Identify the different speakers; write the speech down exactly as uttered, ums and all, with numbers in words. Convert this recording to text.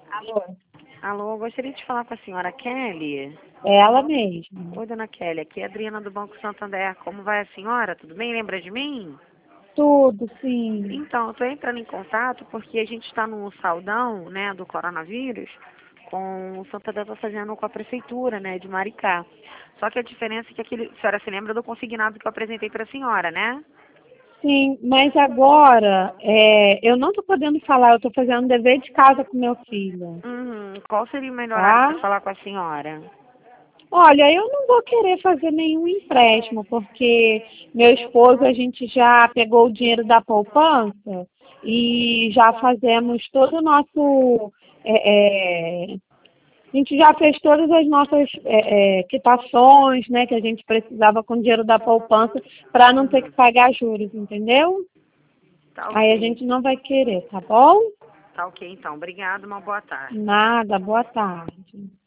Speaker 1: Alô?
Speaker 2: Alô, eu gostaria de falar com a senhora Kelly.
Speaker 1: É ela mesma.
Speaker 2: Oi, dona Kelly, aqui é a Adriana do Banco Santander. Como vai a senhora? Tudo bem? Lembra de mim?
Speaker 1: Tudo, sim.
Speaker 2: Então, eu estou entrando em contato porque a gente está no saldão, né, do coronavírus, com o Santander está fazendo com a prefeitura, né, de Maricá. Só que a diferença é que aquele, a senhora se lembra do consignado que eu apresentei para a senhora, né?
Speaker 1: Sim, mas agora é, eu não estou podendo falar, eu estou fazendo dever de casa com meu filho,
Speaker 2: Uhum. Qual seria o melhor horário
Speaker 1: tá?
Speaker 2: para falar com a senhora?
Speaker 1: Olha, eu não vou querer fazer nenhum empréstimo, porque meu esposo, a gente já pegou o dinheiro da poupança e já fazemos todo o nosso é, é, a gente já fez todas as nossas é, é, quitações, né, que a gente precisava com o dinheiro da poupança para não ter que
Speaker 2: Uhum.
Speaker 1: pagar juros, entendeu?
Speaker 2: Tá
Speaker 1: Aí a
Speaker 2: ok.
Speaker 1: gente não vai querer, tá bom?
Speaker 2: Tá ok, então. Obrigada, uma boa tarde.
Speaker 1: Nada, boa tarde.